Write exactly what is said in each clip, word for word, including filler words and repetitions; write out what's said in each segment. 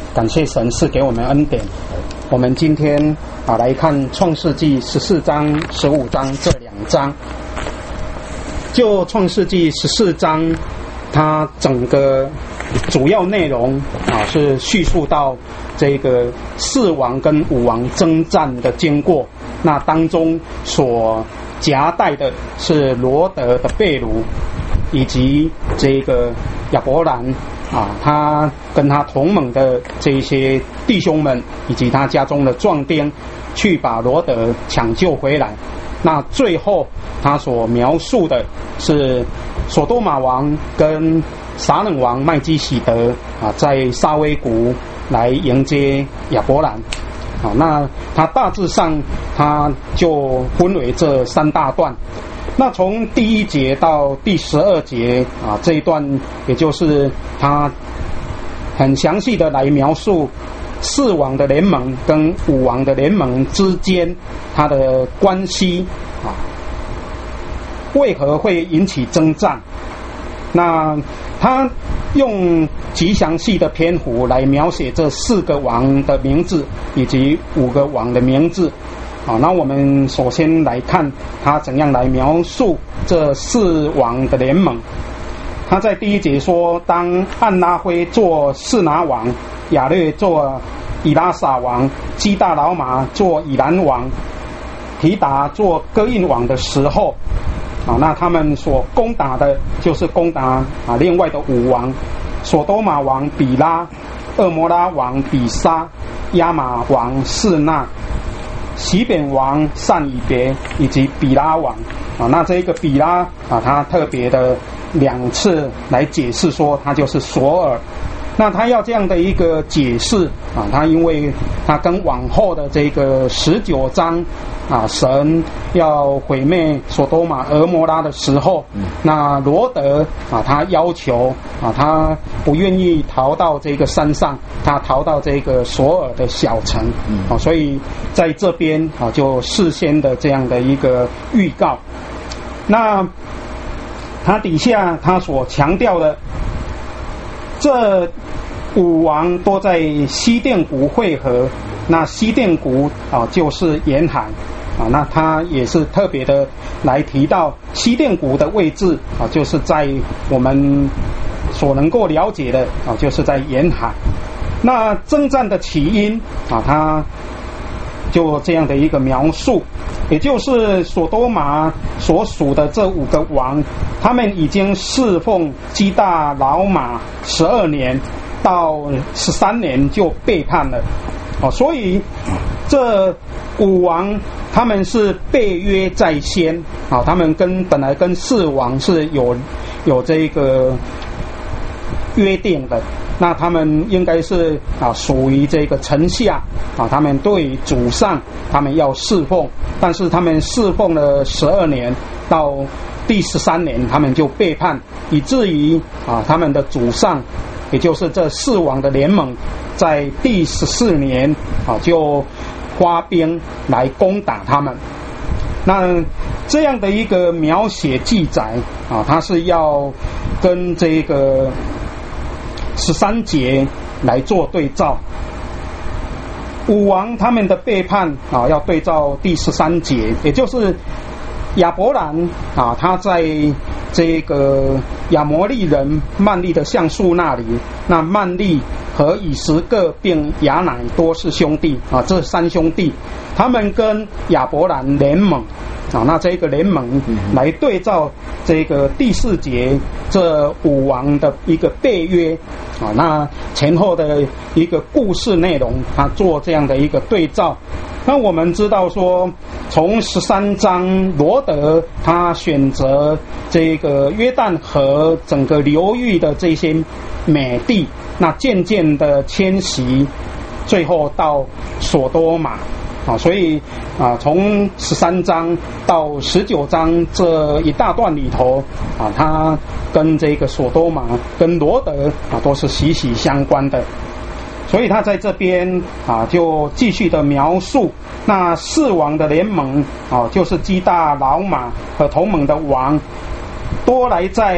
感谢神赐给我们恩典。我们今天啊来看创世纪十四章、十五章这两章。就创世纪十四章，它整个主要内容啊是叙述到这个四王跟五王征战的经过，那当中所夹带的是罗得的被掳，以及这个亚伯兰啊，他跟他同盟的这一些弟兄们，以及他家中的壮丁，去把罗得抢救回来。那最后他所描述的是所多玛王跟撒冷王麦基洗德啊，在沙威谷来迎接亚伯兰。好，那他大致上他就分为这三大段。那从第一节到第十二节啊，这一段也就是他很详细的来描述四王的联盟跟五王的联盟之间它的关系啊，为何会引起征战？那他用极详细的篇幅来描写这四个王的名字以及五个王的名字。好，那我们首先来看他怎样来描述这四王的联盟。他在第一节说，当暗拉辉做示拿王，亚略做以拉撒王，基大老马做以兰王，提达做哥印王的时候，啊，那他们所攻打的就是攻打啊另外的五王：所多玛王比拉、俄摩拉王比沙、亚玛王示那、西扁王善以别以及比拉王。啊，那这一个比拉啊，他特别的两次来解释说他就是索尔。那他要这样的一个解释啊，他因为他跟往后的这个十九章啊，神要毁灭所多玛俄摩拉的时候，嗯、那罗得啊，他要求啊，他不愿意逃到这个山上，他逃到这个索尔的小城，嗯、啊，所以在这边啊，就事先的这样的一个预告。那他底下他所强调的，这五王都在西甸谷会合。那西甸谷啊，就是沿海啊，那他也是特别的来提到西甸谷的位置啊，就是在我们所能够了解的啊，就是在沿海。那征战的起因啊，他就这样的一个描述，也就是所多玛所属的这五个王，他们已经侍奉基大老马十二年，到十三年就背叛了。哦，所以这五王他们是背约在先，啊，他们跟本来跟四王是有有这个约定的。那他们应该是啊属于这个臣下啊，他们对主上他们要侍奉，但是他们侍奉了十二年，到第十三年他们就背叛，以至于啊他们的主上，也就是这四王的联盟，在第十四年啊就发兵来攻打他们。那这样的一个描写记载啊，它是要跟这个十三节来做对照。五王他们的背叛啊，要对照第十三节，也就是亚伯兰啊，他在这个亚摩利人曼利的橡树那里，那曼利和以实各并亚乃多是兄弟啊，这三兄弟他们跟亚伯兰联盟啊，那这个联盟来对照这个第四节这五王的一个背约啊，那前后的一个故事内容，他做这样的一个对照。那我们知道说，从十三章罗得他选择这个约旦河整个流域的这些美地，那渐渐的迁徙，最后到所多玛啊，所以啊，从十三章到十九章这一大段里头啊，它跟这个所多玛跟罗得啊都是息息相关的。所以他在这边啊，就继续的描述那四王的联盟啊，就是基大老马和同盟的王，多来在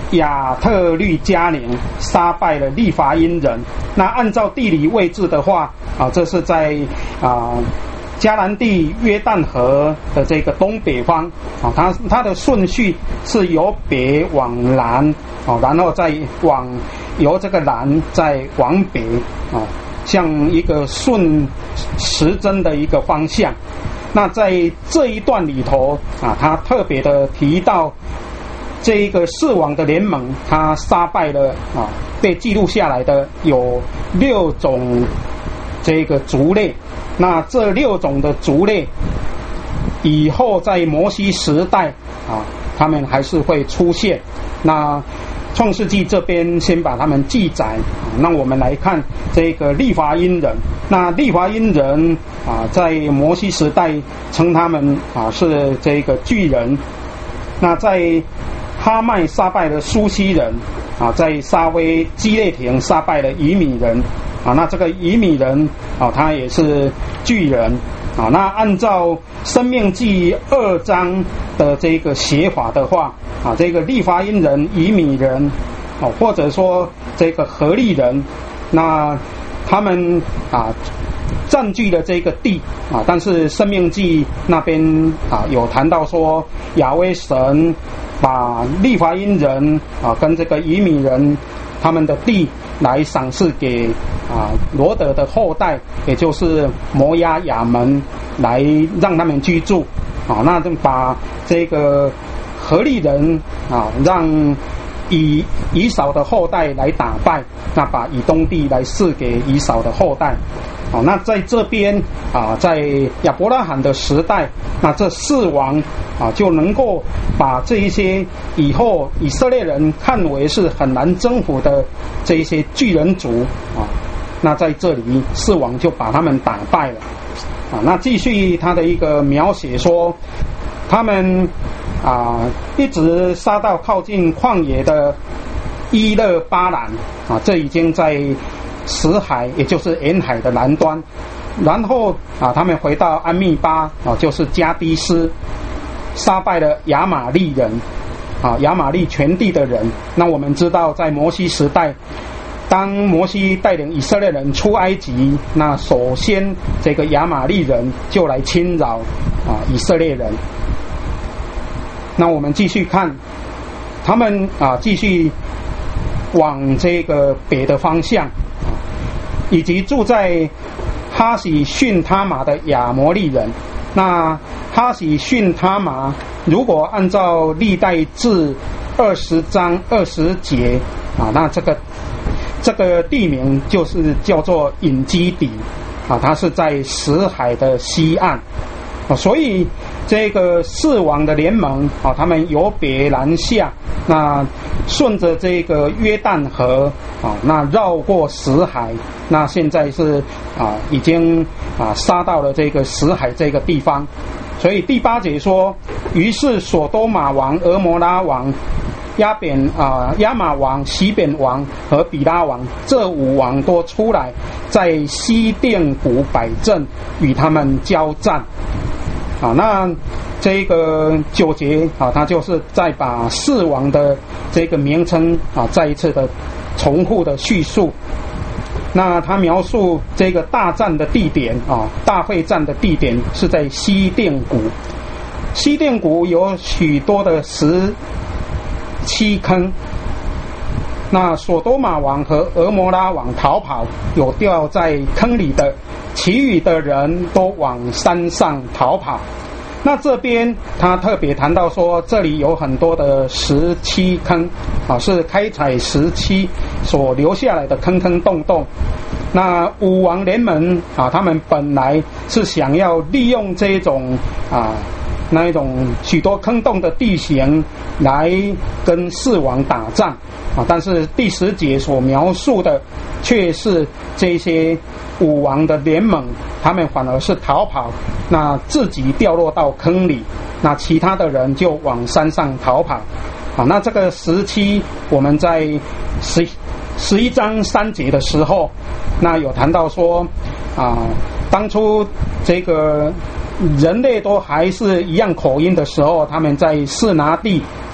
亚特律加宁杀败了利伐因人。那按照地理位置的话啊，这是在啊迦南地约旦河的这个东北方啊，它它的顺序是由北往南啊，然后再往由这个南再往北啊，像一个顺时针的一个方向。那在这一段里头啊，他特别的提到这一个四王的联盟，他杀败了啊，被记录下来的有六种这个族类。那这六种的族类以后在摩西时代啊，他们还是会出现。那创世纪这边先把他们记载，啊、那我们来看这个利伐因人。那利伐因人啊，在摩西时代称他们啊是这个巨人。那在哈麦杀败了苏西人啊，在沙威基列亭杀败了以米人啊，那这个以米人啊，他也是巨人啊。那按照申命记二章的这个写法的话啊，这个利伐因人、以米人啊，或者说这个何利人，那他们啊占据了这个地啊，但是申命记那边啊有谈到说亚威神把利伐因人啊跟这个以米人他们的地来赏赐给啊罗德的后代，也就是摩押亚门，来让他们居住啊。那就把这个何利人啊让以以扫的后代来打败，那把以东地来赐给以扫的后代。好，那在这边啊，在亚伯拉罕的时代，那这四王啊就能够把这一些以后以色列人看为是很难征服的这一些巨人族啊，那在这里四王就把他们打败了啊。那继续他的一个描写说，他们啊一直杀到靠近旷野的伊勒巴兰啊，这已经在死海，也就是沿海的南端。然后啊，他们回到安密巴啊，就是加低斯，杀败了亚玛利人啊，亚玛利全地的人。那我们知道，在摩西时代，当摩西带领以色列人出埃及，那首先这个亚玛利人就来侵扰啊以色列人。那我们继续看，他们啊继续往这个北的方向。以及住在哈喜逊他玛的亚摩利人。那哈喜逊他玛如果按照历代志二十章二十节啊，那这个这个地名就是叫做隐基底啊，它是在死海的西岸啊，所以这个四王的联盟啊，他们由北南下，那顺着这个约旦河啊，那绕过死海，那现在是啊已经啊杀到了这个死海这个地方。所以第八节说，于是所多玛王、俄摩拉王、亚扁啊亚玛王、西扁王和比拉王这五王都出来，在西甸谷摆阵，与他们交战。啊，那这个九节啊，他就是再把四王的这个名称啊，再一次的重复的叙述。那他描述这个大战的地点啊，大会战的地点是在西甸谷。西甸谷有许多的石七坑。那所多玛王和俄摩拉王逃跑，有掉在坑里的，其余的人都往山上逃跑。那这边他特别谈到说，这里有很多的石漆坑啊，是开采石漆所留下来的坑坑洞洞。那五王联盟啊，他们本来是想要利用这种啊那一种许多坑洞的地形来跟四王打仗啊，但是第十节所描述的却是这些五王的联盟，他们反而是逃跑，那自己掉落到坑里，那其他的人就往山上逃跑啊。那这个时期我们在十十一章三节的时候，那有谈到说啊，当初这个人类都还是一样口音的时候，他们在示拿地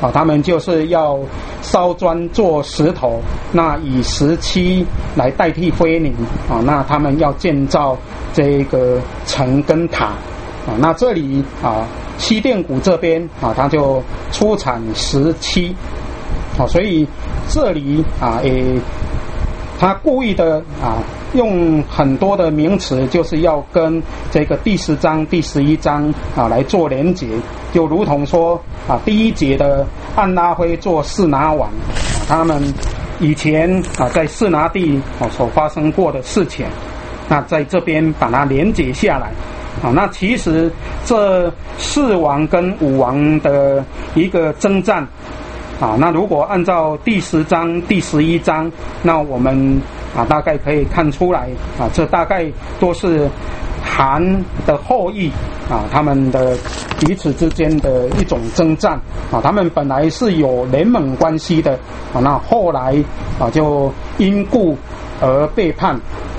啊，他们就是要烧砖做石头，那以石漆来代替灰泥啊，那他们要建造这个城跟塔啊，那这里啊西甸谷这边啊，它就出产石漆，啊，所以这里啊也。他故意的啊，用很多的名词，就是要跟这个第十章、第十一章啊来做连结，就如同说啊，第一节的安拉辉做示拿王，啊，他们以前啊在示拿地啊所发生过的事情，那在这边把它连结下来。啊，那其实这四王跟五王的一个征战。啊，那如果按照第十章、第十一章，那我们啊大概可以看出来啊，这大概都是韩的后裔啊，他们的彼此之间的一种征战啊，他们本来是有联盟关系的啊，那后来啊就因故而背叛。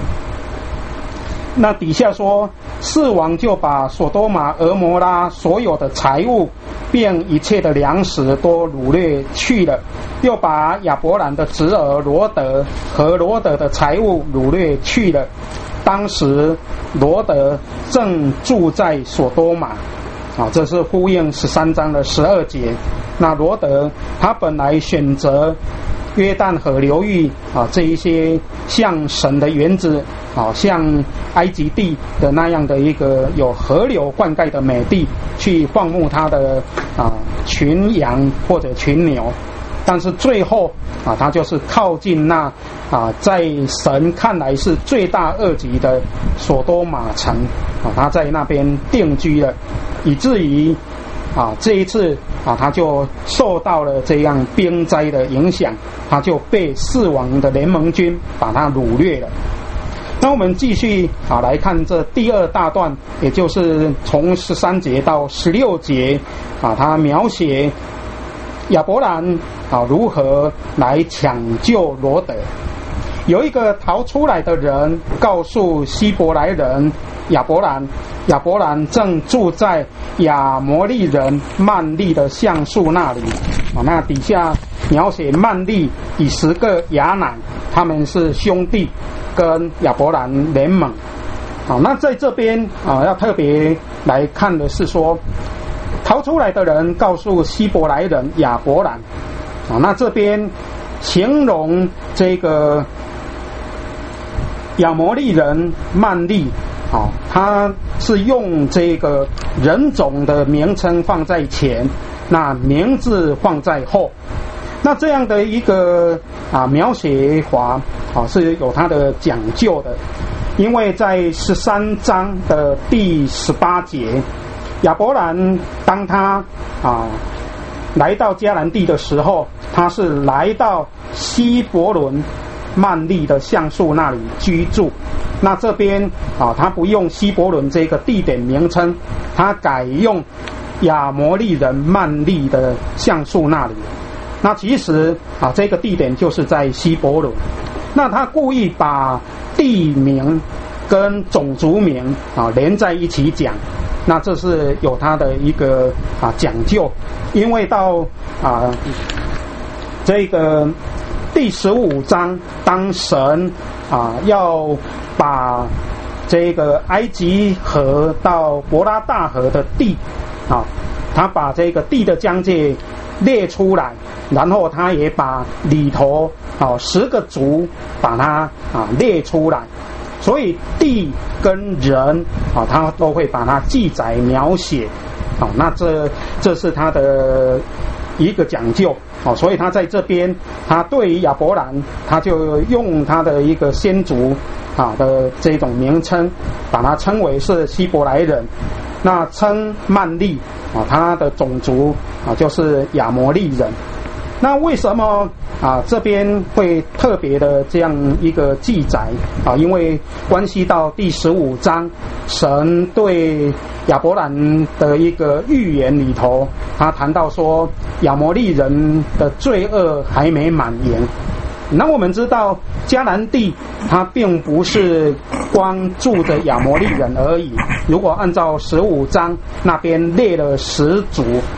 那底下说，四王就把所多玛、俄摩拉所有的财物，并一切的粮食都掳掠去了，又把亚伯兰的侄儿罗德和罗德的财物掳掠去了。当时罗德正住在所多玛，啊，这是呼应十三章的十二节。那罗德他本来选择约旦河流域啊，这一些像神的园子啊，像埃及地的那样的一个有河流灌溉的美地，去放牧他的啊群羊或者群牛，但是最后啊，他就是靠近那啊，在神看来是罪大恶极的所多玛城啊，他在那边定居了，以至于啊，这一次啊，他就受到了这样兵灾的影响，他就被四王的联盟军把他掳掠了。那我们继续啊来看这第二大段，也就是从十三节到十六节啊，他描写亚伯兰啊如何来抢救罗德。有一个逃出来的人告诉希伯来人亚伯兰，亚伯兰正住在亚摩利人曼利的橡树那里啊。那底下描写曼利以十个亚乃，他们是兄弟，跟亚伯兰联盟。好，那在这边啊，要特别来看的是说，逃出来的人告诉希伯来人亚伯兰啊，那这边形容这个亚摩利人曼利，啊，他是用这个人种的名称放在前，那名字放在后。那这样的一个啊描写法啊是有它的讲究的，因为在十三章的第十八节，亚伯兰当他啊来到迦南地的时候，他是来到希伯伦曼利的橡树那里居住。那这边啊，他不用希伯伦这个地点名称，他改用亚摩利人曼利的橡树那里。那其实啊，这个地点就是在希伯伦。那他故意把地名跟种族名啊连在一起讲，那这是有他的一个啊讲究。因为到啊这个第十五章，当神啊要把这个埃及河到伯拉大河的地啊，他把这个地的疆界列出来，然后他也把里头啊十个族把它啊列出来，所以地跟人啊，他都会把它记载描写。好，那这这是他的一个讲究。好，所以他在这边，他对于亚伯兰，他就用他的一个先祖啊的这种名称，把它称为是希伯来人。那称曼利啊，他的种族啊就是亚摩利人。那为什么啊这边会特别的这样一个记载啊？因为关系到第十五章，神对亚伯兰的一个预言里头，他谈到说亚摩利人的罪恶还没满盈。那我们知道迦南地它并不是光住着亚摩利人而已，如果按照十五章那边列了十族，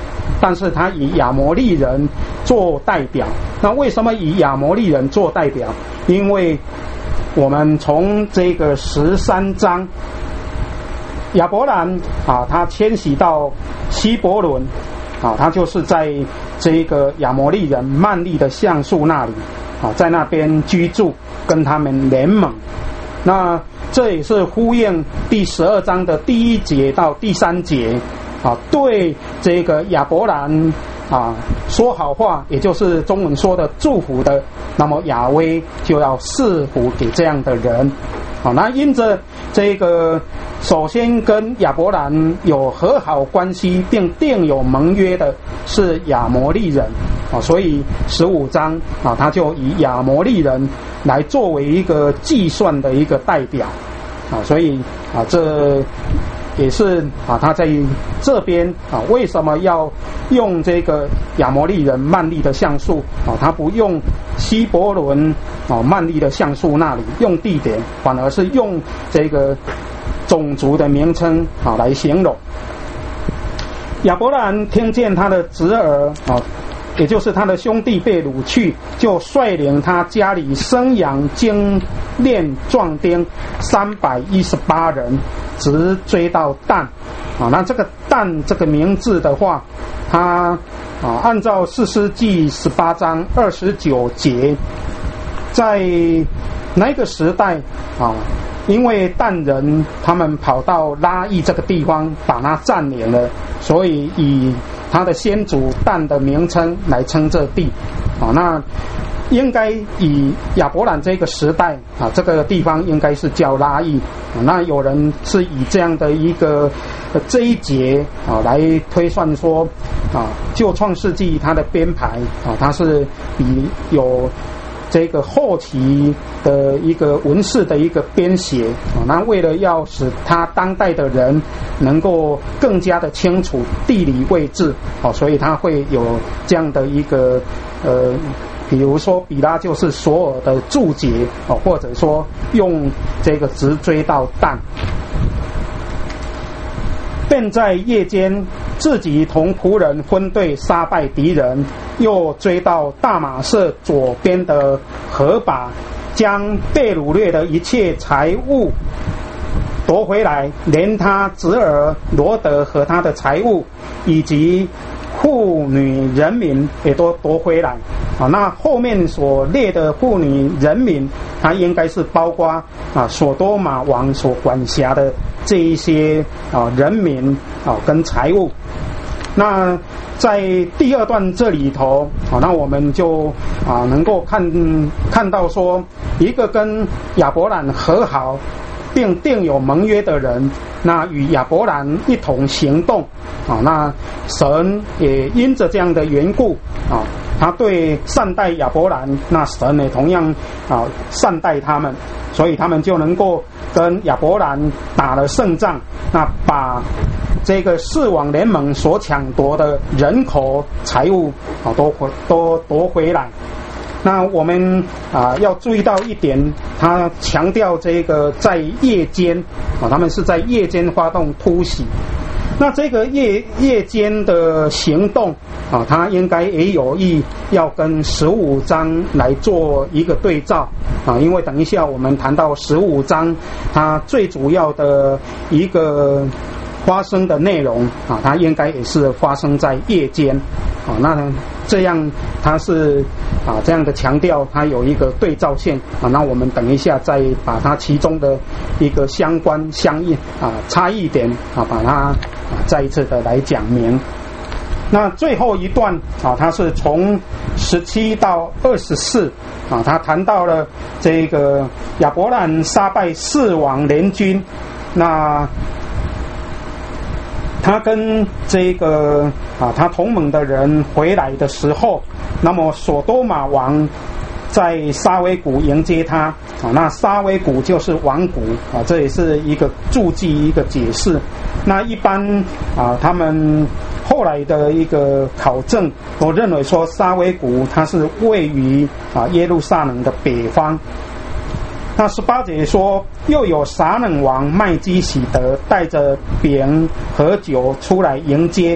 但是他以亚摩利人做代表。那为什么以亚摩利人做代表？因为我们从这个十三章，亚伯兰啊，他迁徙到希伯伦啊，他就是在这个亚摩利人曼利的橡树那里啊，在那边居住，跟他们联盟。那这也是呼应第十二章的第一节到第三节啊，对这个亚伯兰啊说好话，也就是中文说的祝福的，那么亚威就要赐福给这样的人。好，那因着这个首先跟亚伯兰有和好关系并订有盟约的是亚摩利人啊，所以十五章啊，他就以亚摩利人来作为一个计算的一个代表啊，所以啊这也是啊他在这边啊为什么要用这个亚摩利人曼利的橡树啊，他不用希伯伦啊曼利的橡树那里用地点，反而是用这个种族的名称啊来形容。亚伯兰听见他的侄儿啊，也就是他的兄弟被掳去，就率领他家里生养精练壮丁三百一十八人，直追到但啊。那这个但这个名字的话，他啊按照士师记十八章二十九节，在那个时代啊，因为但人他们跑到拉邑这个地方把它占领了，所以以他的先祖但的名称来称这地啊。那应该以亚伯兰这个时代啊，这个地方应该是叫拉邑啊。那有人是以这样的一个、呃、这一节啊来推算说啊，就创世纪它的编排啊，它是比有这个后期的一个文士的一个编写啊，那为了要使他当代的人能够更加的清楚地理位置啊，所以他会有这样的一个呃，比如说比拉就是所有的注解啊，或者说用这个直追到但。便在夜间自己同仆人分队杀败敌人，又追到大马色左边的河坝，将被掳掠的一切财物夺回来，连他侄儿罗德和他的财物以及妇女人民也都夺回来啊。那后面所列的妇女人民，它应该是包括啊所多玛王所管辖的这一些啊人民啊跟财物。那在第二段这里头啊，那我们就啊能够看看到说，一个跟亚伯兰和好并订有盟约的人，那与亚伯兰一同行动啊，那神也因着这样的缘故啊，他对善待亚伯兰，那神也同样啊善待他们，所以他们就能够跟亚伯兰打了胜仗，那把这个四网联盟所抢夺的人口财物啊都都夺回来。那我们啊要注意到一点，他强调这个在夜间啊，他们是在夜间发动突袭。那这个夜夜间的行动啊，它应该也有意要跟十五章来做一个对照啊，因为等一下我们谈到十五章，它最主要的一个发生的内容啊，它应该也是发生在夜间啊。那这样它是啊这样的强调，它有一个对照性啊。那我们等一下再把它其中的一个相关相应啊差异点啊，把它啊再一次的来讲明。那最后一段啊，它是从十七到二十四啊，他谈到了这个亚伯兰杀败四王联军，那他跟这个啊他同盟的人回来的时候，那么所多玛王在沙威谷迎接他啊，那沙威谷就是王谷啊，这也是一个注记一个解释。那一般啊他们后来的一个考证都认为说沙威谷它是位于啊耶路撒冷的北方。那十八节说，又有撒冷王麦基洗德带着饼和酒出来迎接，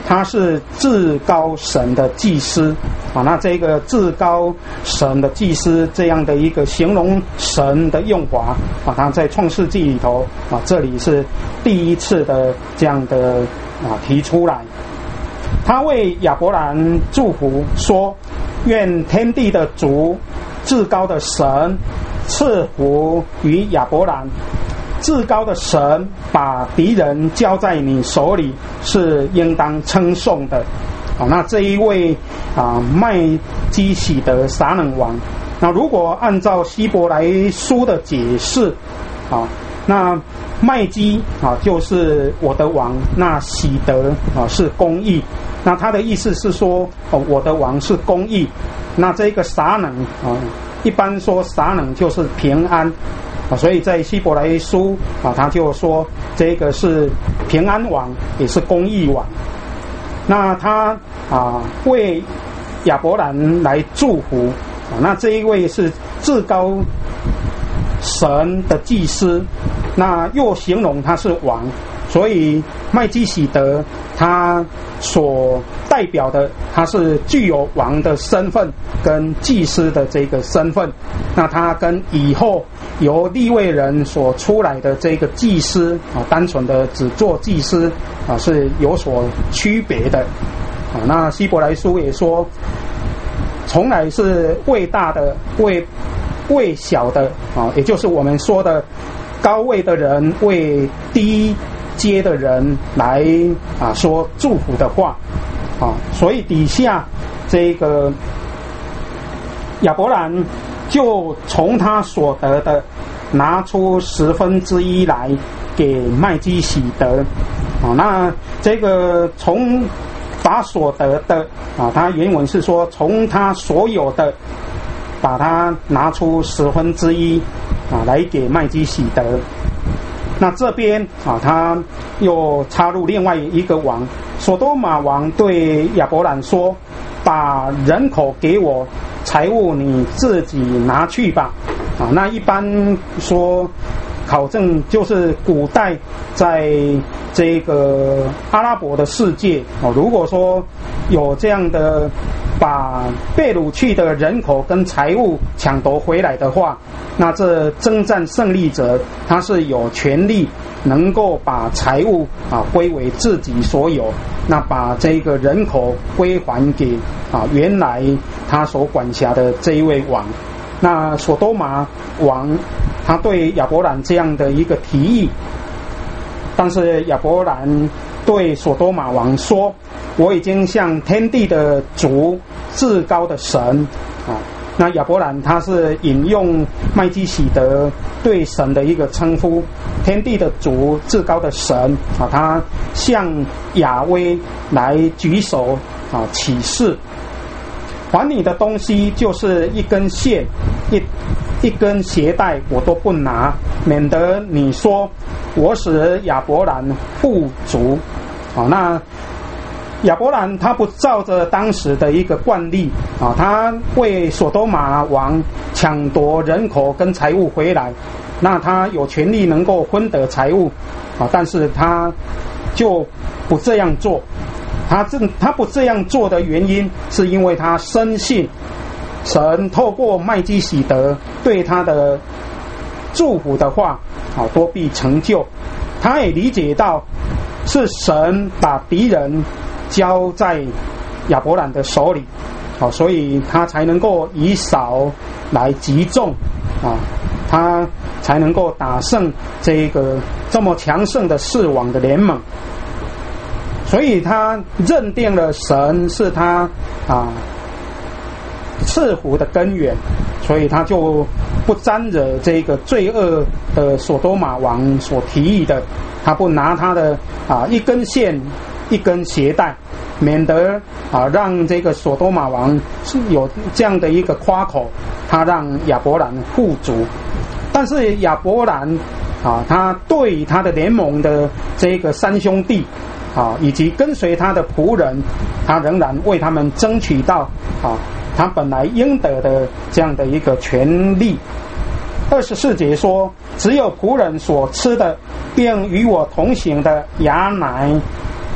他是至高神的祭司啊。那这个至高神的祭司这样的一个形容神的用法啊，他在创世纪里头啊，这里是第一次的这样的啊提出来。他为亚伯兰祝福说：愿天地的主至高的神赐福于亚伯兰。至高的神把敌人交在你手里，是应当称颂的。好，那这一位啊麦基洗德撒冷王，那如果按照希伯来书的解释啊，那麦基啊就是我的王，那喜德啊是公义。那他的意思是说，哦，我的王是公义。那这个撒冷啊，一般说撒冷就是平安。啊，所以在希伯来书啊，他就说这个是平安王，也是公义王。那他啊为亚伯兰来祝福啊，那这一位是至高神的祭司，那又形容他是王，所以麦基洗德他所代表的，他是具有王的身份跟祭司的这个身份。那他跟以后由利未人所出来的这个祭司啊，单纯的只做祭司啊，是有所区别的啊。那希伯来书也说，从来是位大的位位小的啊，也就是我们说的高位的人为低阶的人来啊说祝福的话啊，所以底下这个亚伯兰就从他所得的拿出十分之一来给麦基洗德啊。那这个从把所得的啊，他原文是说从他所有的把它拿出十分之一啊来给麦基洗德。那这边啊，他又插入另外一个王，所多玛王对亚伯兰说：把人口给我，财物你自己拿去吧。啊，那一般说考证就是古代在这个阿拉伯的世界哦，如果说有这样的把被掳去的人口跟财物抢夺回来的话，那这征战胜利者他是有权利能够把财物啊归为自己所有，那把这个人口归还给啊原来他所管辖的这一位王。那所多玛王他对亚伯兰这样的一个提议，但是亚伯兰对所多玛王说：我已经向天地的主至高的神啊。那亚伯兰他是引用麦基洗德对神的一个称呼，天地的主至高的神啊，他向亚威来举手啊起誓，还你的东西就是一根线一一根鞋带我都不拿，免得你说我使亚伯兰富足。好，那亚伯兰他不照着当时的一个惯例啊，他为所多玛王抢夺人口跟财物回来，那他有权利能够分得财物啊，但是他就不这样做。他这他不这样做的原因，是因为他深信神透过麦基洗德对他的祝福的话啊，多必成就。他也理解到是神把敌人交在亚伯兰的手里，好，所以他才能够以少来击众啊，他才能够打胜这个这么强盛的四王的联盟。所以他认定了神是他啊赐福的根源，所以他就不沾惹这个罪恶的所多玛王所提议的，他不拿他的啊一根线一根鞋带，免得啊让这个所多玛王是有这样的一个夸口，他让亚伯兰富足。但是亚伯兰啊，他对他的联盟的这个三兄弟啊，以及跟随他的仆人，他仍然为他们争取到啊他本来应得的这样的一个权利。二十四节说：只有仆人所吃的，并与我同行的亚乃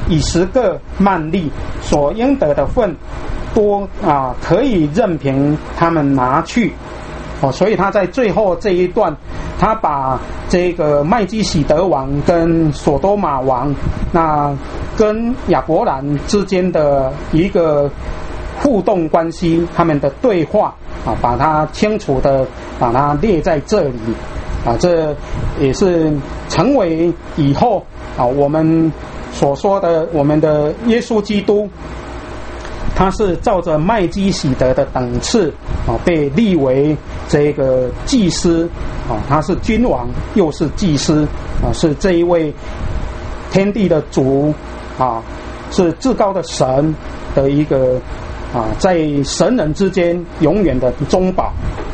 以十个曼利所应得的份多啊，可以任凭他们拿去。哦，所以他在最后这一段，他把这个麦基洗德王跟索多玛王，那跟亚伯兰之间的一个互动关系，他们的对话啊，把它清楚的把它列在这里啊，这也是成为以后啊我们所说的我们的耶稣基督。他是照着麦基洗德的等次啊，被立为这个祭司啊，他是君王又是祭司啊，是这一位天地的主啊，是至高的神的一个啊，在神人之间永远的中保。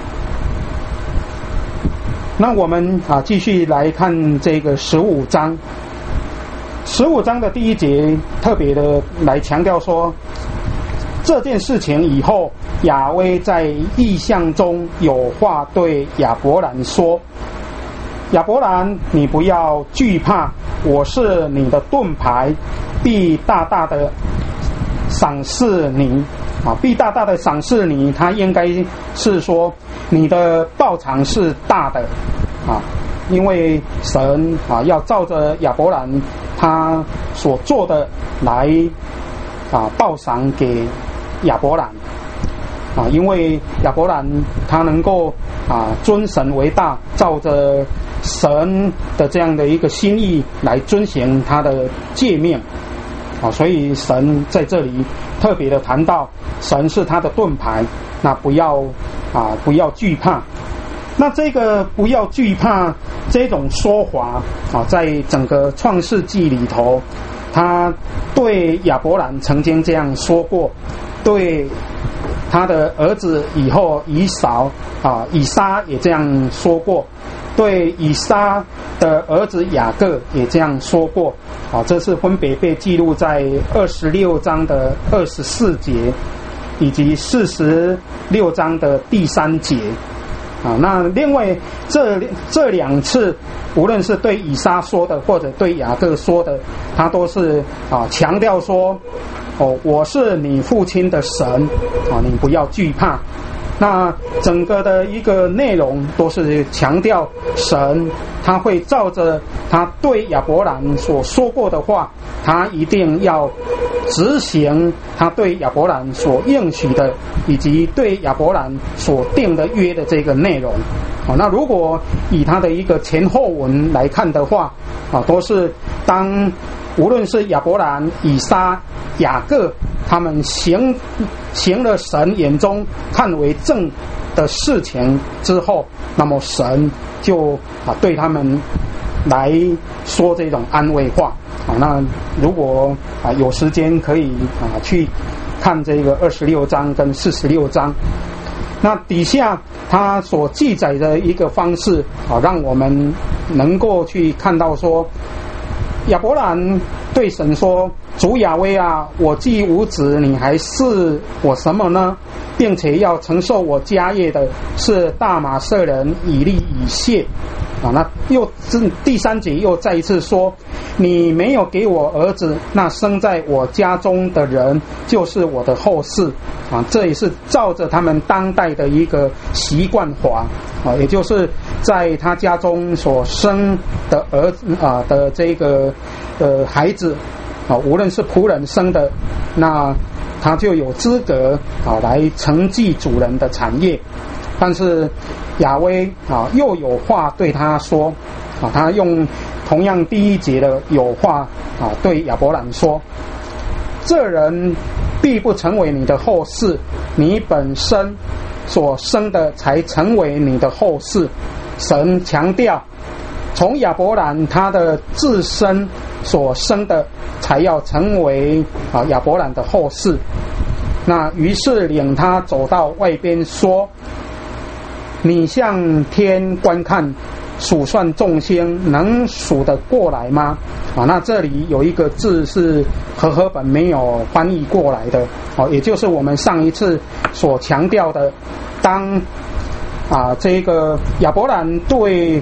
那我们啊继续来看这个十五章，十五章的第一节特别的来强调说，这件事情以后，亚威在异象中有话对亚伯兰说：亚伯兰，你不要惧怕，我是你的盾牌，必大大的赏赐你啊，必大大的赏赐你。他应该是说你的报偿是大的啊，因为神啊要照着亚伯兰他所做的来啊报赏给亚伯兰啊，因为亚伯兰他能够啊尊神为大，照着神的这样的一个心意来遵行他的诫命啊，所以神在这里特别的谈到神是他的盾牌，那不要啊不要惧怕。那这个不要惧怕这种说法啊，在整个创世纪里头，他对亚伯兰曾经这样说过，对他的儿子以后以扫啊以撒也这样说过，对以撒的儿子雅各也这样说过啊，这是分别被记录在二十六章的二十四节以及四十六章的第三节啊。那另外这这两次，无论是对以撒说的或者对雅各说的，他都是啊强调说，哦，我是你父亲的神啊，你不要惧怕。那整个的一个内容都是强调神他会照着他对亚伯兰所说过的话，他一定要执行他对亚伯兰所应许的，以及对亚伯兰所定的约的这个内容啊。那如果以他的一个前后文来看的话啊，都是当无论是亚伯兰、以撒、雅各他们行行了神眼中看为正的事情之后，那么神就啊对他们来说这种安慰话啊。那如果啊有时间可以啊去看这个二十六章跟四十六章，那底下他所记载的一个方式啊，让我们能够去看到说，亚伯兰对神说：主亚威啊，我既无子，你还是我什么呢？并且要承受我家业的是大马色人以利以谢啊。那又第三节又再一次说，你没有给我儿子，那生在我家中的人就是我的后世啊。这也是照着他们当代的一个习惯法啊，也就是在他家中所生的儿子啊的这个呃孩子啊，无论是仆人生的，那他就有资格啊来承继主人的产业。但是亚威啊又有话对他说啊，他用同样第一节的有话啊对亚伯兰说：这人必不成为你的后世，你本身所生的才成为你的后世。神强调，从亚伯兰他的自身所生的才要成为啊亚伯兰的后世。那于是领他走到外边说：你向天观看，数算众星，能数得过来吗？啊，那这里有一个字是和合本没有翻译过来的，哦，也就是我们上一次所强调的，当啊这个亚伯兰对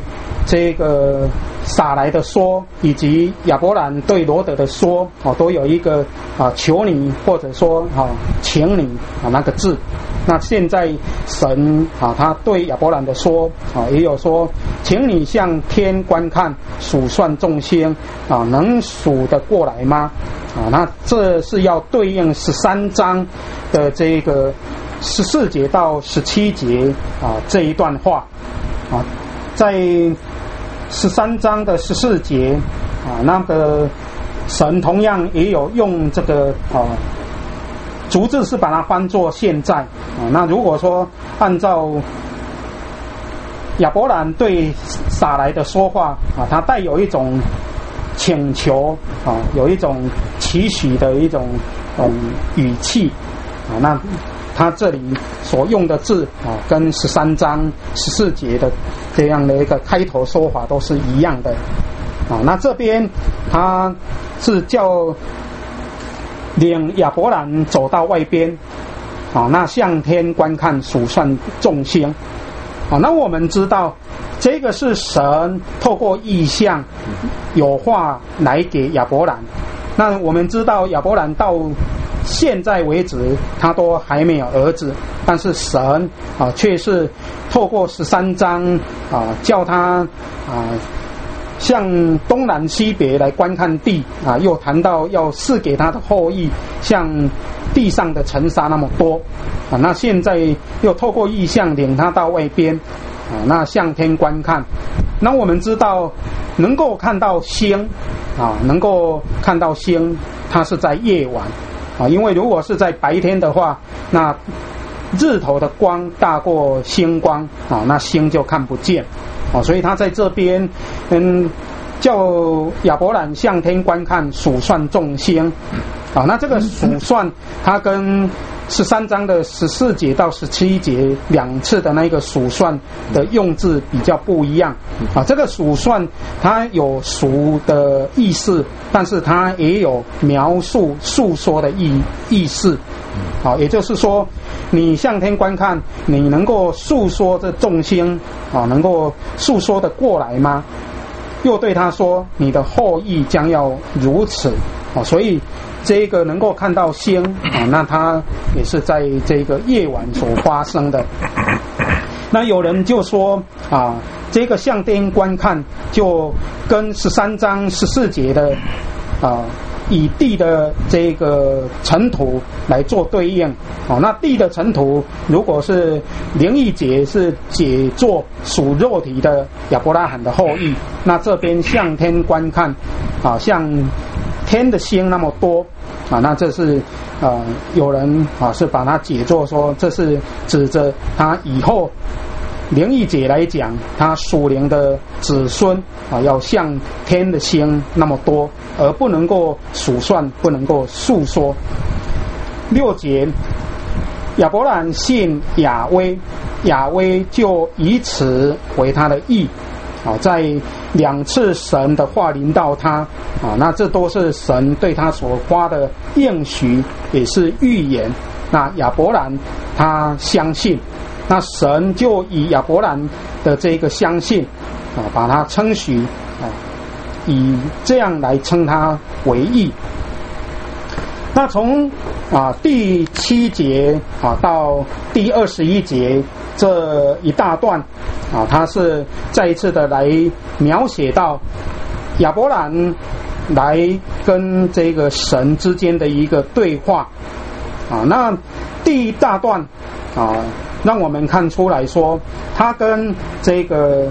这个撒来的说，以及亚伯兰对罗得的说，哦，都有一个啊求你或者说啊请你啊那个字。那现在神啊，他对亚伯兰的说啊，也有说，请你向天观看，数算众星啊，能数得过来吗？啊，那这是要对应十三章的这个十四节到十七节啊这一段话啊，在十三章的十四节啊，那个神同样也有用这个啊。逐字是把它翻作现在啊，那如果说按照亚伯兰对撒来的说话啊，它带有一种请求啊，有一种期许的一种嗯语气啊，那他这里所用的字啊，跟十三章十四节的这样的一个开头说法都是一样的啊。那这边他是叫领亚伯兰走到外边，啊，那向天观看，数算众星，啊，那我们知道这个是神透过异象有话来给亚伯兰。那我们知道亚伯兰到现在为止他都还没有儿子，但是神啊却是透过十三章啊叫他啊向东南西北来观看地啊，又谈到要赐给他的后裔像地上的尘沙那么多啊。那现在又透过异象领他到外边啊，那向天观看。那我们知道能够看到星啊，能够看到星，它是在夜晚啊，因为如果是在白天的话，那日头的光大过星光啊，那星就看不见啊，所以他在这边嗯叫亚伯兰向天观看，数算众星啊。那这个数算它跟十三章的十四节到十七节两次的那个数算的用字比较不一样啊。这个数算它有数的意思，但是它也有描述述说的意意思啊。也就是说，你向天观看，你能够述说这众星啊，能够述说的过来吗？又对他说，你的后裔将要如此啊。所以这个能够看到星啊，那它也是在这个夜晚所发生的。那有人就说啊，这个向天观看就跟十三章十四节的啊以地的这个尘土来做对应哦。那地的尘土如果是灵异节是解作属肉体的亚伯拉罕的后裔，那这边向天观看啊，像天的星那么多啊，那这是呃有人啊是把它解作说这是指着他以后灵异节来讲，他属灵的子孙啊，要像天的星那么多，而不能够数算，不能够述说。六节，亚伯兰信亚威，亚威就以此为他的义啊，在两次神的话临到他啊，那这都是神对他所发的应许，也是预言。那亚伯兰他相信。那神就以亚伯兰的这个相信啊，把他称许啊，以这样来称他为义。那从啊第七节啊到第二十一节这一大段啊，他是再一次的来描写到亚伯兰来跟这个神之间的一个对话啊。那第一大段啊，让我们看出来说，他跟这个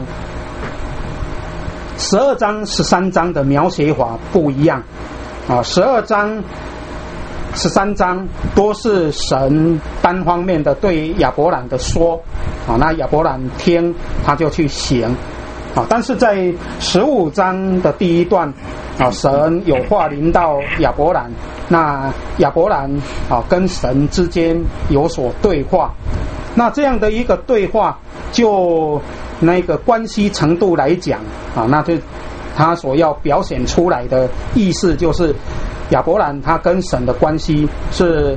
十二章、十三章的描写法不一样啊。十二章、十三章都是神单方面的对亚伯兰的说啊，那亚伯兰听他就去行啊。但是在十五章的第一段啊，神有话临到亚伯兰，那亚伯兰啊跟神之间有所对话。那这样的一个对话，就那个关系程度来讲啊，那就他所要表现出来的意思就是，亚伯兰他跟神的关系是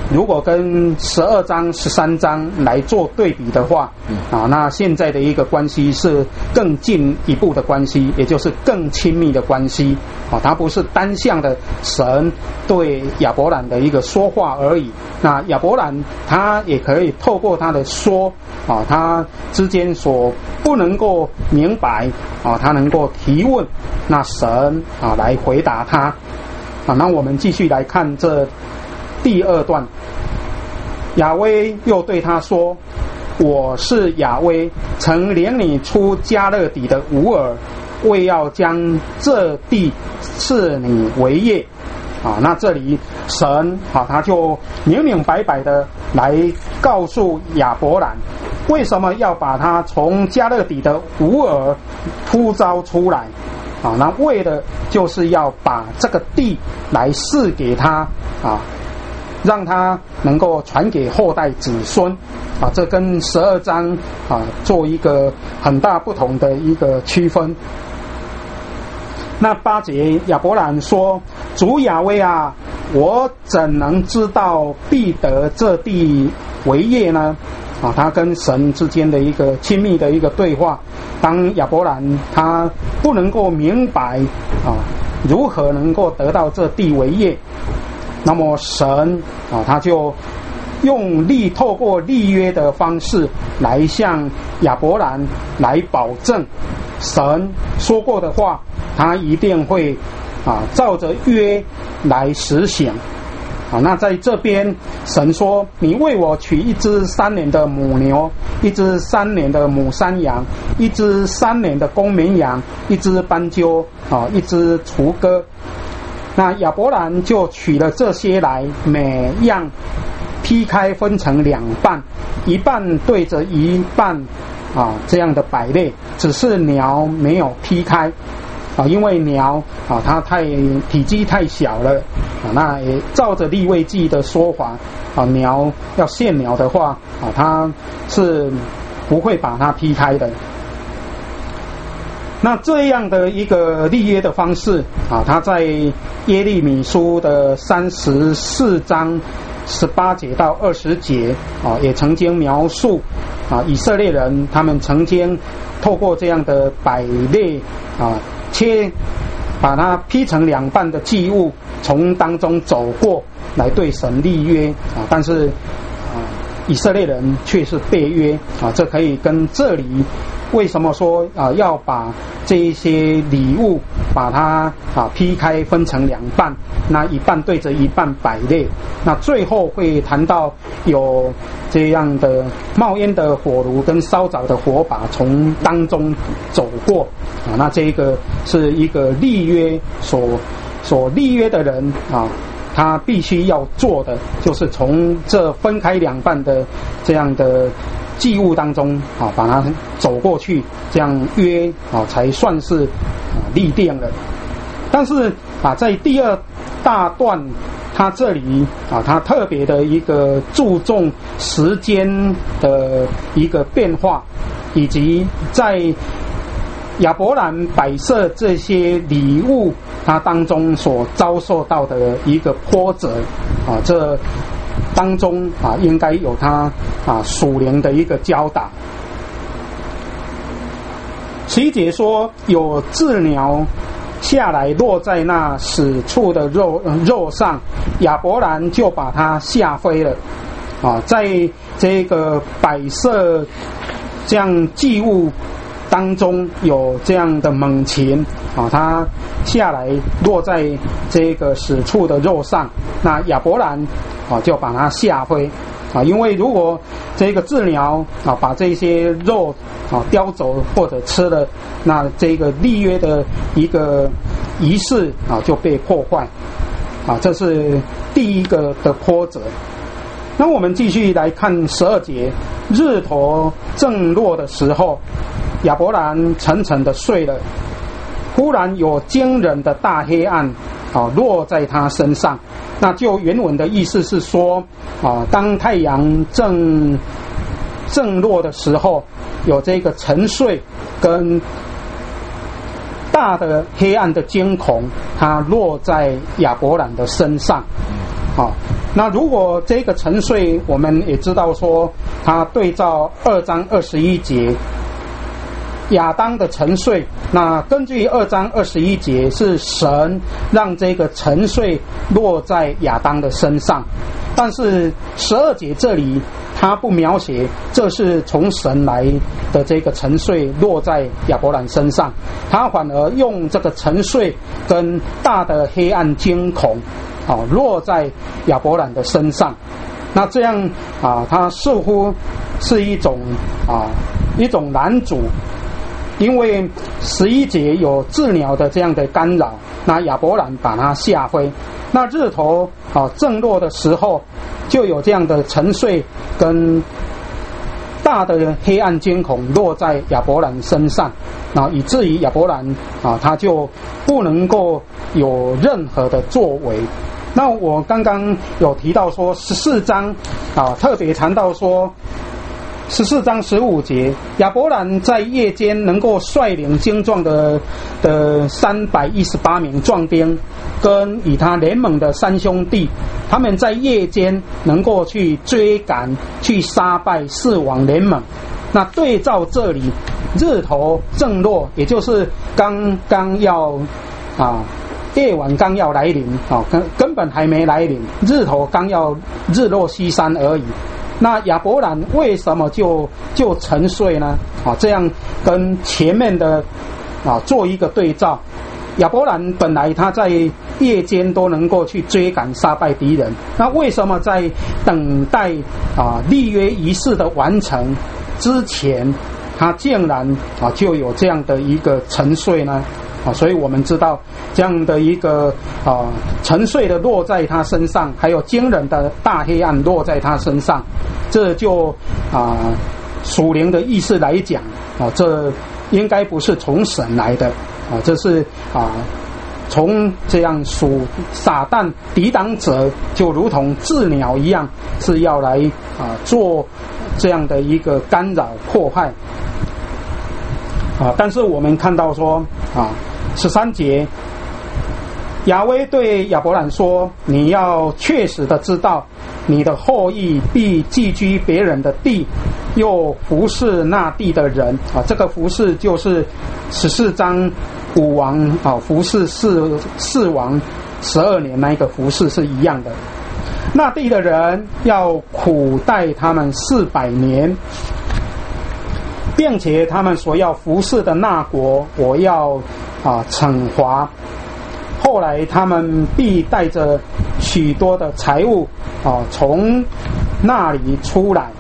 如果跟十二章、十三章来做对比的话，啊，那现在的一个关系是更进一步的关系，也就是更亲密的关系。啊，它不是单向的神对亚伯兰的一个说话而已。那亚伯兰他也可以透过他的说，啊，他之间所不能够明白，啊，他能够提问，那神啊来回答他。啊，那我们继续来看这第二段。亚威又对他说：“我是亚威，曾领你出迦勒底的吾尔，为要将这地赐你为业。”啊，那这里神啊，他就明明白白的来告诉亚伯兰，为什么要把他从迦勒底的吾尔呼召出来。啊，那为的就是要把这个地来赐给他啊，让他能够传给后代子孙啊，这跟十二章啊做一个很大不同的一个区分。那八节亚伯兰说：“主亚威啊，我怎能知道必得这地为业呢？”啊，他跟神之间的一个亲密的一个对话。当亚伯兰他不能够明白啊，如何能够得到这地为业，那么神啊，他就用立透过立约的方式来向亚伯兰来保证，神说过的话，他一定会啊照着约来实行。啊，那在这边神说：“你为我取一只三年的母牛，一只三年的母山羊，一只三年的公绵羊，一只斑鸠，啊，一只雏鸽。”那亚伯兰就取了这些来，每样劈开分成两半，一半对着一半，啊，这样的摆列，只是鸟没有劈开。啊，因为鸟啊，它太体积太小了啊，那也照着利未记的说法啊，鸟要献鸟的话啊，它是不会把它劈开的。那这样的一个立约的方式啊，它在耶利米书的三十四章十八节到二十节啊，也曾经描述啊，以色列人他们曾经透过这样的摆列啊。切把它劈成两半的祭物从当中走过来对神立约啊，但是啊以色列人却是背约啊，这可以跟这里为什么说啊要把这一些礼物把它啊劈开分成两半，那一半对着一半摆列，那最后会谈到有这样的冒烟的火炉跟烧着的火把从当中走过啊，那这个是一个立约所所立约的人啊，他必须要做的就是从这分开两半的这样的祭物当中啊，把它走过去，这样约啊才算是啊立定了。但是啊，在第二大段，它这里啊，它特别的一个注重时间的一个变化，以及在亚伯兰摆设这些礼物，它当中所遭受到的一个波折啊，这当中啊，应该有他啊属灵的一个教导。七节说，有鸷鸟下来落在那死处的肉肉上，亚伯兰就把它吓飞了。啊，在这个摆设这样祭物当中有这样的猛禽啊，它下来落在这个死处的肉上，那亚伯兰啊就把它吓飞啊，因为如果这个鸷鸟啊把这些肉啊叼走或者吃了，那这个立约的一个仪式啊就被破坏啊，这是第一个的波折。那我们继续来看十二节，日头正落的时候，亚伯兰沉沉的睡了，忽然有惊人的大黑暗啊落在他身上。那就原文的意思是说啊，当太阳正正落的时候，有这个沉睡跟大的黑暗的惊恐，它落在亚伯兰的身上啊。 那如果这个沉睡，我们也知道说，它对照二章二十一节亚当的沉睡，那根据二章二十一节是神让这个沉睡落在亚当的身上，但是十二节这里他不描写这是从神来的这个沉睡落在亚伯兰身上，他反而用这个沉睡跟大的黑暗惊恐哦落在亚伯兰的身上。那这样啊，他似乎是一种啊一种拦阻，因为十一节有鸷鸟的这样的干扰，那亚伯兰把它吓飞。那日头啊正落的时候，就有这样的沉睡跟大的黑暗惊恐落在亚伯兰身上，啊，以至于亚伯兰啊他就不能够有任何的作为。那我刚刚有提到说十四章啊，特别谈到说十四章十五节，亚伯兰在夜间能够率领精壮的的三百一十八名壮丁，跟与他联盟的三兄弟，他们在夜间能够去追赶、去杀败四王联盟。那对照这里，日头正落，也就是刚刚要啊。夜晚刚要来临啊，根根本还没来临，日头刚要日落西山而已。那亚伯兰为什么就就沉睡呢？啊，这样跟前面的啊做一个对照。亚伯兰本来他在夜间都能够去追赶杀败敌人，那为什么在等待啊立约仪式的完成之前，他竟然啊就有这样的一个沉睡呢？啊，所以我们知道这样的一个啊沉睡的落在他身上，还有惊人的大黑暗落在他身上，这就啊属灵的意思来讲啊，这应该不是从神来的啊，这是啊从这样属撒旦抵挡者，就如同鸷鸟一样，是要来啊做这样的一个干扰破坏啊。但是我们看到说啊。十三节，亚威对亚伯兰说：“你要确实的知道，你的后裔必寄居别人的地，又服侍那地的人。”啊，这个服侍就是十四章五王啊，服侍四四王十二年那一个服侍是一样的。那地的人要苦待他们四百年。并且他们所要服侍的那国，我要啊惩罚。后来他们必带着许多的财物啊从那里出来。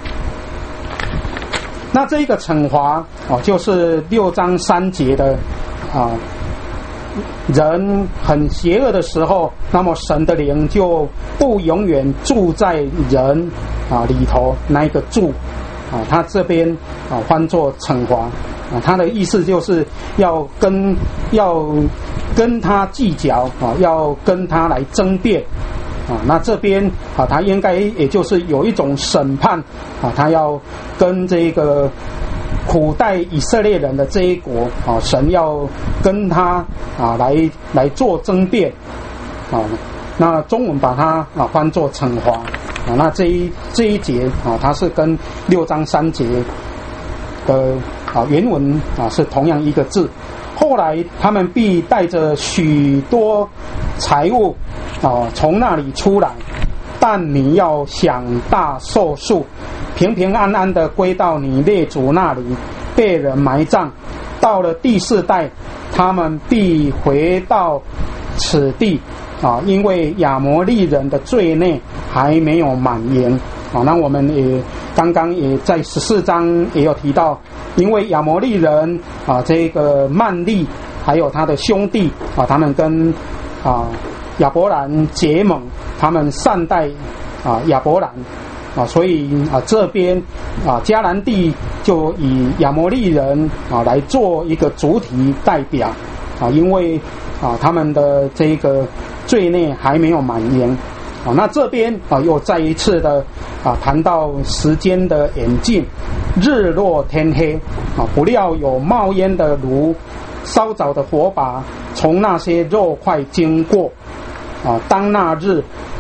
那这一个惩罚啊，就是六章三节的啊，人很邪恶的时候，那么神的灵就不永远住在人啊里头，那一个住。啊，他这边啊翻作惩罚啊，他的意思就是要跟要跟他计较啊，要跟他来争辩啊。那这边啊，他应该也就是有一种审判啊，他要跟这个苦待以色列人的这一国啊，神要跟他啊来来做争辩啊。那中文把它啊翻作惩罚。啊，那这一这一节啊，它是跟六章三节的啊原文啊是同样一个字。后来他们必带着许多财物啊从那里出来，但你要享大寿数，平平安安的归到你列祖那里，被人埋葬。到了第四代，他们必回到此地。啊，因为亚摩利人的罪孽还没有满盈啊，那我们也刚刚也在十四章也有提到，因为亚摩利人啊，这个曼利还有他的兄弟啊，他们跟啊亚伯兰结盟，他们善待啊亚伯兰啊，所以啊这边啊迦南地就以亚摩利人啊来做一个主体代表啊，因为啊他们的这个罪孽还没有满盈啊。那这边啊又再一次的啊谈到时间的演进，日落天黑啊，不料有冒烟的炉，烧着的火把从那些肉块经过啊。当那日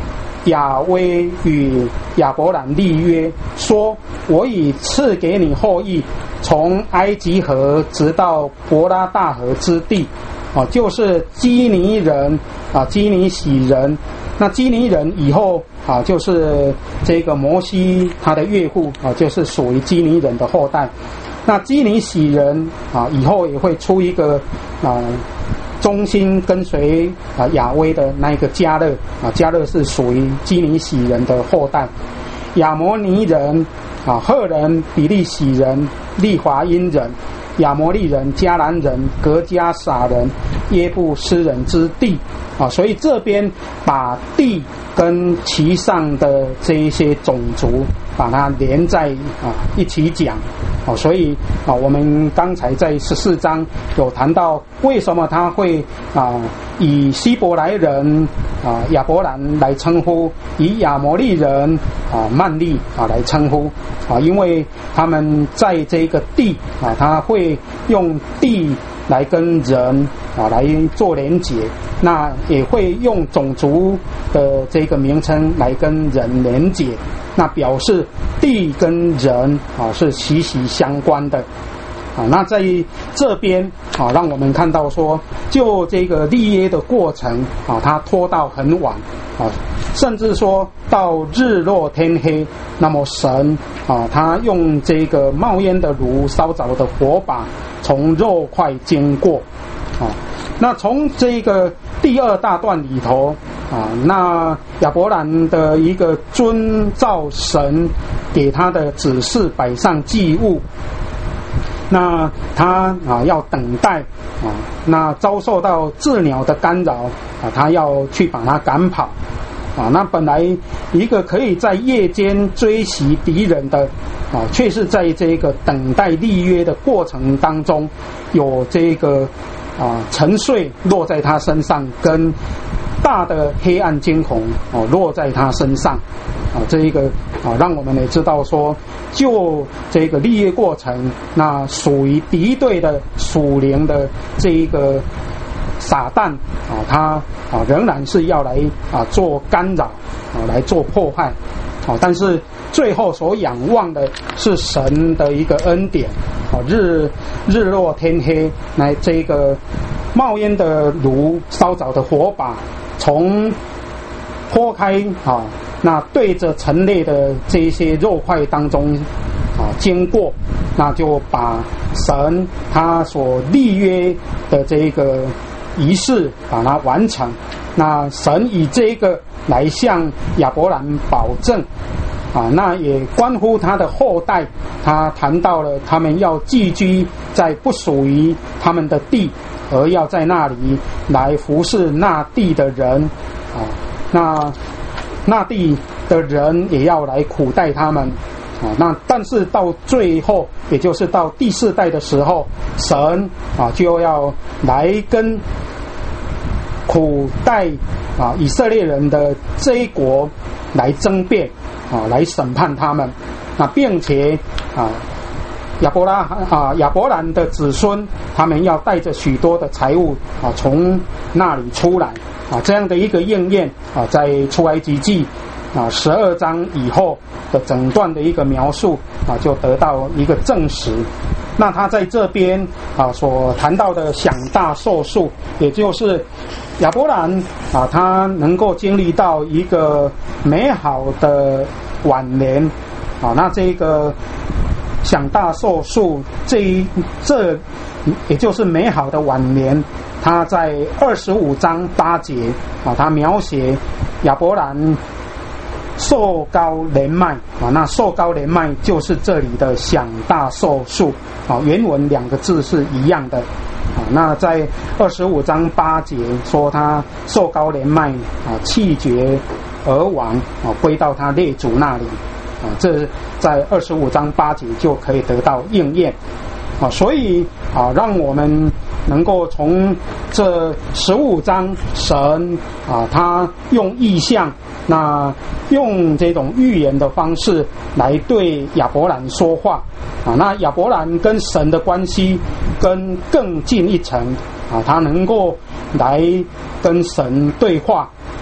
亚威与亚伯兰立约，说：“我已赐给你后裔，从埃及河直到伯拉大河之地。”啊，就是基尼人啊，基尼喜人。那基尼人以后啊，就是这个摩西他的岳父啊，就是属于基尼人的后代。那基尼喜人啊，以后也会出一个啊，忠心跟随啊亚威的那一个迦勒啊，迦勒是属于基尼喜人的后代。亚摩尼人啊，赫人、比利洗人、利华因人、亚摩利人、迦南人、格迦撒人、耶布斯人之地啊，所以这边把地跟其上的这一些种族把它连在啊一起讲啊，所以啊，我们刚才在十四章有谈到为什么他会啊以希伯来人啊亚伯兰来称呼，以亚摩利人啊曼利啊来称呼啊，因为他们在这个地啊，他会用地来跟人啊来做连结，那也会用种族的这个名称来跟人连结，那表示地跟人啊是息息相关的啊。那在这边啊，让我们看到说，就这个立约的过程啊，它拖到很晚啊，甚至说到日落天黑，那么神啊，他用这个冒烟的炉烧着的火把从肉块经过啊。那从这个第二大段里头啊，那亚伯兰的一个遵照神给他的指示，摆上祭物，那他啊要等待啊，那遭受到鸷鸟的干扰啊，他要去把它赶跑啊。那本来一个可以在夜间追袭敌人的啊，却是在这个等待立约的过程当中，有这个啊沉睡落在他身上，跟大的黑暗惊恐哦落在他身上啊，这一个啊让我们也知道说，就这个立约过程，那属于敌对的属灵的这一个撒旦啊，他啊仍然是要来啊做干扰啊，来做破坏啊，但是最后所仰望的是神的一个恩典啊，日日落天黑，来这个冒烟的炉烧着的火把从剖开啊，那对着陈列的这一些肉块当中啊经过，那就把神他所立约的这个仪式把它完成。那神以这个来向亚伯兰保证啊，那也关乎他的后代，他谈到了他们要寄居在不属于他们的地，而要在那里来服侍那地的人啊，那那地的人也要来苦待他们啊。那但是到最后，也就是到第四代的时候，神啊就要来跟苦待啊以色列人的这一国来争辩啊，来审判他们。那并且啊亚伯拉啊亚伯兰的子孙，他们要带着许多的财物啊从那里出来啊，这样的一个应验啊，在出埃及记啊十二章以后的整段的一个描述啊，就得到一个证实。那他在这边啊所谈到的享大寿数，也就是亚伯兰啊，他能够经历到一个美好的晚年啊，那这个享大寿数这一这也就是美好的晚年，他在二十五章八节啊，他描写亚伯兰寿高年迈啊，那寿高年迈就是这里的享大寿数啊，原文两个字是一样的啊。那在二十五章八节说他寿高年迈啊，气绝而亡啊，归到他列祖那里啊，这在二十五章八节就可以得到应验啊。所以啊，让我们能够从这十五章神啊，他用意象，那用这种预言的方式来对亚伯兰说话啊，那亚伯兰跟神的关系跟更进一层啊，他能够来跟神对话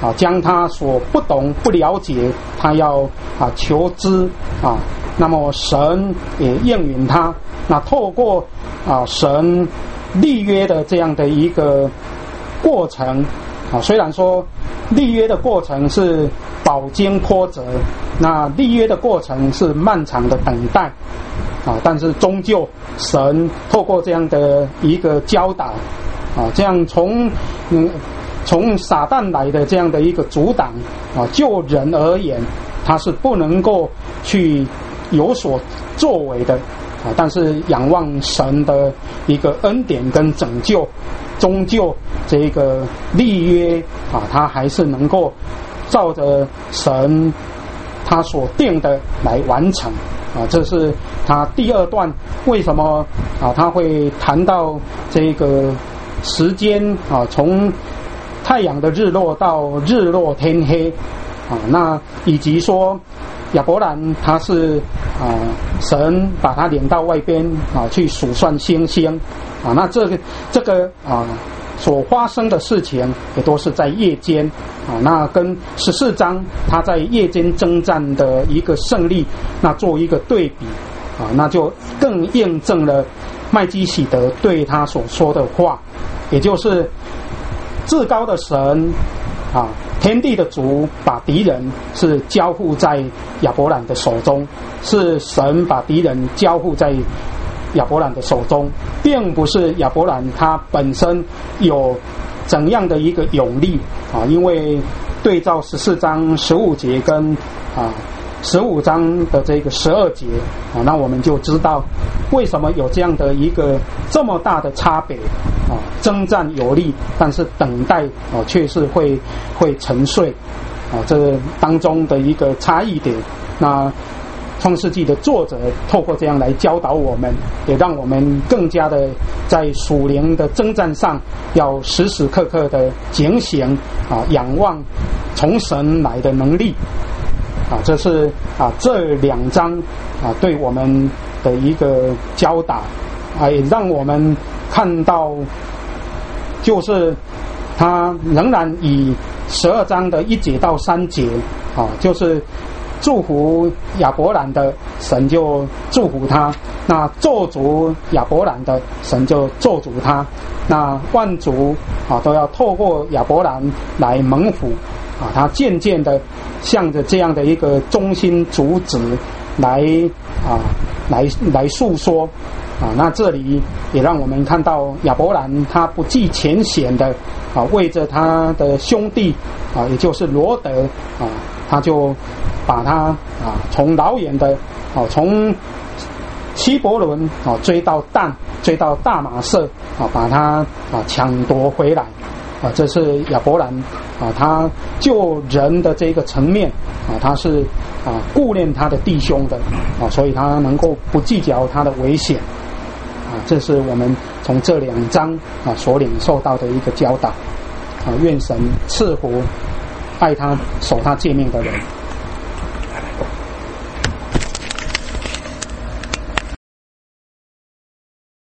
啊，将他所不懂不了解，他要啊求知啊，那么神也应允他。那透过啊神立约的这样的一个过程啊，虽然说立约的过程是饱经波折，那立约的过程是漫长的等待啊，但是终究神透过这样的一个教导啊，这样从嗯从撒旦来的这样的一个阻挡啊，就人而言，他是不能够去有所作为的啊，但是仰望神的一个恩典跟拯救，终究这个立约啊，他还是能够照着神他所定的来完成啊。这是他第二段为什么啊他会谈到这个时间啊，从太阳的日落到日落天黑啊，那以及说亚伯兰他是啊神把他领到外边啊去数算星星啊，那这个这个啊所发生的事情也都是在夜间啊，那跟十四章他在夜间征战的一个胜利，那做一个对比啊，那就更验证了麦基洗德对他所说的话，也就是至高的神啊，天地的主把敌人是交付在亚伯兰的手中，是神把敌人交付在亚伯兰的手中，并不是亚伯兰他本身有怎样的一个勇力啊，因为对照十四章十五节跟啊十五章的这个十二节啊，那我们就知道为什么有这样的一个这么大的差别啊，征战有力，但是等待啊却是会会沉睡啊，这当中的一个差异点。那创世纪的作者透过这样来教导我们，也让我们更加的在属灵的征战上要时时刻刻的警醒啊，仰望从神来的能力啊，这是啊这两章啊对我们的一个教导啊，也让我们看到，就是他仍然以十二章的一节到三节啊，就是祝福亚伯兰的神就祝福他，那咒诅亚伯兰的神就咒诅他，那万族啊都要透过亚伯兰来蒙福啊，他渐渐的向着这样的一个中心主旨来啊来来诉说啊，那这里也让我们看到亚伯兰他不计前嫌的啊，为着他的兄弟啊，也就是罗德啊，他就把他啊从老远的啊从希伯伦啊追到但，追到大马色啊，把他啊抢夺回来啊，这是亚伯兰啊，他救人的这个层面啊，他是啊顾念他的弟兄的啊，所以他能够不计较他的危险啊，这是我们从这两章啊所领受到的一个教导啊，愿神赐福爱他守他诫命的人。